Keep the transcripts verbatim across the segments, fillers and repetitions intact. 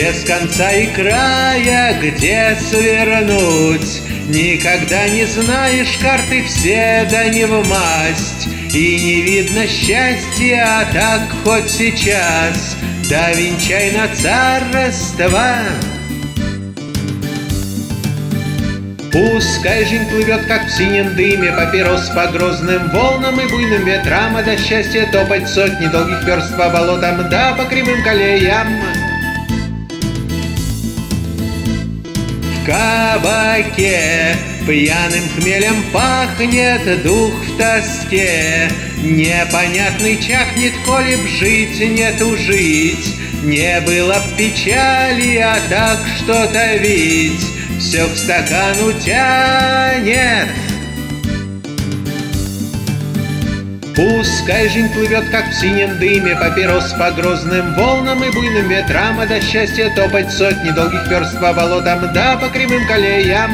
без конца и края, где свернуть. Никогда не знаешь, карты все да не в масть, и не видно счастья, а так хоть сейчас, да венчай на царство. Пускай жизнь плывет, как в синем дыме, папирос по грозным волнам и буйным ветрам, а до счастья топать сотни долгих верст по болотам, да по кривым колеям. В кабаке пьяным хмелем пахнет, дух в тоске непонятный чахнет, коли б жить не тужить. Не было б печали, а так что-то ведь все к стакану тянет. Пускай жизнь плывет, как в синем дыме, папирос по грозным волнам и буйным ветрам, а до счастья топать сотни долгих верст по болотам, да по кривым колеям.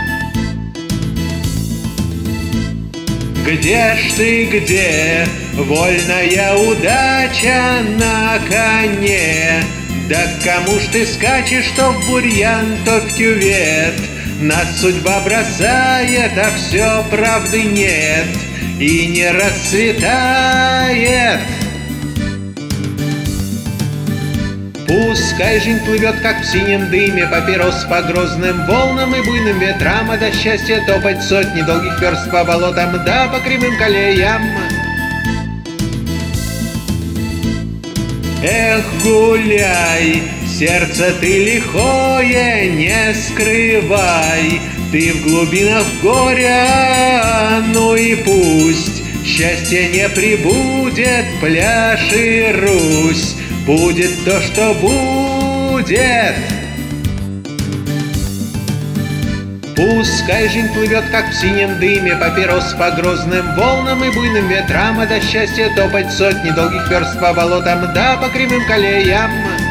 Где ж ты, где, вольная удача на коне? Да кому ж ты скачешь, то в бурьян, то в кювет? Нас судьба бросает, а все правды нет и не расцветает. Пускай жизнь плывет, как в синем дыме, папирос по грозным волнам и буйным ветрам, а до счастья топать сотни долгих верст по болотам, да по кривым колеям. Эх, гуляй, сердце ты лихое не скрывай, ты в глубинах горя, ну и пусть счастье не прибудет, пляж и Русь, будет то, что будет. Пускай жизнь плывет, как в синем дыме, папирос по грозным волнам и буйным ветрам, а до счастья топать сотни долгих верст по болотам, да по кривым колеям.